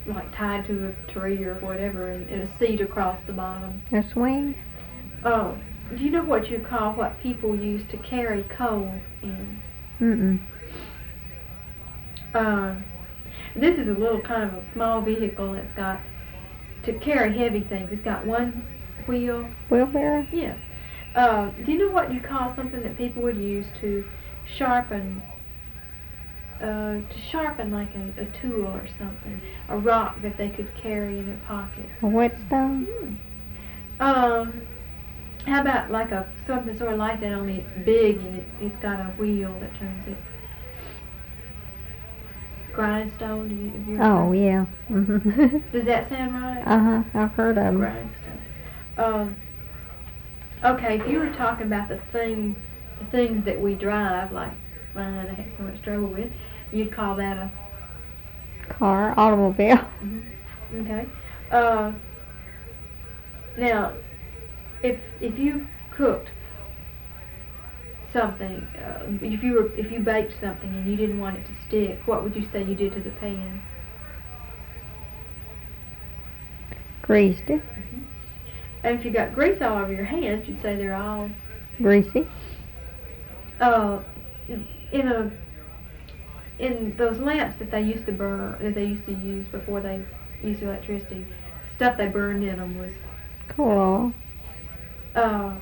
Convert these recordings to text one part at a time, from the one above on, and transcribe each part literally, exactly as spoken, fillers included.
like tied to a tree or whatever, and, and a seat across the bottom. A swing? Oh, do you know what you call what people use to carry coal in? Mm-mm. Uh, this is a little kind of a small vehicle that's got to carry heavy things. It's got one wheel. Wheelbarrow? Yeah. Uh, do you know what you call something that people would use to sharpen, uh, to sharpen like a, a tool or something, a rock that they could carry in their pocket? A whetstone? Hmm. Um, how about like a something sort of like that, only it's big and it, it's got a wheel that turns it. Grindstone? Do you, have you ever Oh, heard? yeah. Mm-hmm. Does that sound right? Uh-huh. I've heard of them. Grindstone. Um, okay, if you were talking about the thing, the things that we drive, like mine I have so much trouble with, you'd call that a Car, automobile. mm-hmm. Okay. Uh, now, if if you cooked something, uh, if you were if you baked something and you didn't want it to stick, what would you say you did to the pan? Greased it. Mm-hmm. And if you got grease all over your hands, you'd say they're all Greasy. uh, in a in those lamps that they used to burn, that they used to use before they used electricity, stuff they burned in them was Cool. uh,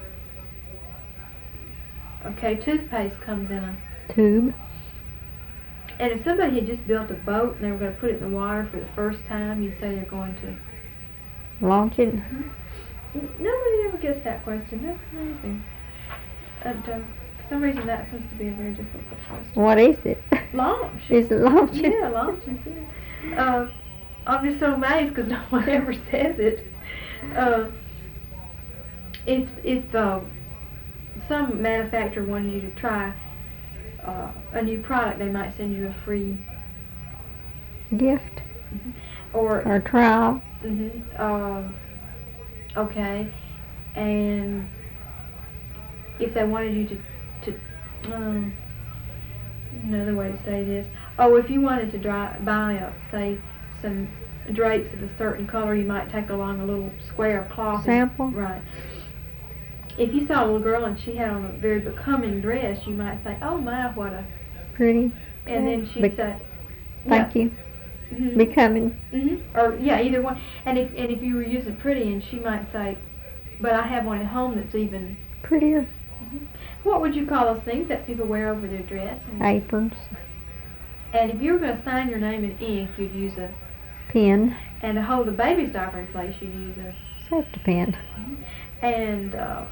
okay. Toothpaste comes in a Tube. and if somebody had just built a boat and they were going to put it in the water for the first time, you'd say they're going to. Launch it. Nobody ever gets that question. That's amazing. And, uh, for some reason, that seems to be a very difficult question. What is it? Launch. Is it launching? Yeah, launching. Yeah. Uh, I'm just so amazed because no one ever says it. Uh, it's it's uh, some manufacturer wanted you to try uh, a new product. They might send you a free Gift. mm-hmm. or Or trial. mm-hmm, uh, okay, and if they wanted you to to um, another way to say this. Oh, if you wanted to dry, buy a, say, some drapes of a certain color, you might take along a little square of cloth. Sample? And, right. If you saw a little girl and she had on a very becoming dress, you might say, "Oh my, what a..." Pretty. And then she'd Be- say, Thank yeah. you. Mm-hmm. Becoming. Mm-hmm. Or yeah, either one. And if and if you were using pretty, and she might say, "But I have one at home that's even..." Prettier. Mm-hmm. What would you call those things that people wear over their dress? And, Aprons. and if you were going to sign your name in ink, you'd use a... Pen. And to hold a baby's diaper in place, you'd use a... Safety pin. And uh,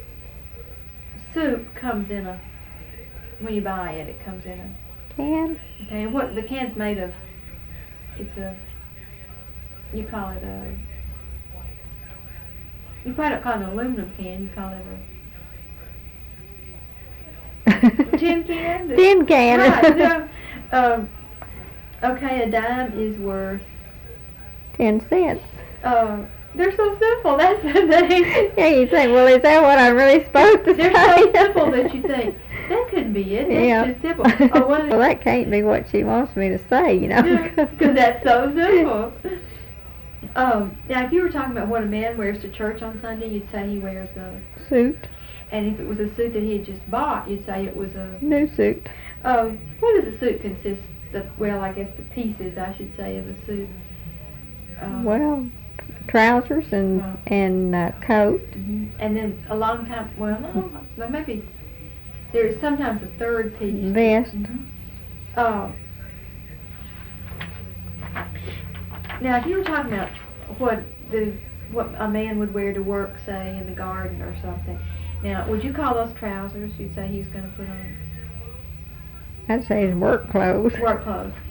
soup comes in a... When you buy it, it comes in a... Can. Okay, and what the can's made of... It's a... You call it a... You probably don't call it an aluminum can, you call it a... A tin can? Tin can. Right, no. Um, okay, a dime is worth... Ten cents. Uh, they're so simple, that's the thing. Yeah, you think, well, is that what I'm really supposed to They're say? so simple that you think, that couldn't be it, that's Yeah. just simple. Oh, what Well, that can't be what she wants me to say, you know. because that's so simple. Um, now, if you were talking about what a man wears to church on Sunday, you'd say he wears a... Suit. And if it was a suit that he had just bought, you'd say it was a... New suit. Um, what does a suit consist of? Well, I guess the pieces, I should say, of a suit. Um, Well, trousers and Well. and uh, coat. mhm. And then a long time, well, no, there may be, there is sometimes a third piece. Vest. Mhm. Uh, now, if you were talking about what the what a man would wear to work, say, in the garden or something, now, would you call those trousers? You'd say he's going to put on I'd say his work clothes. work clothes.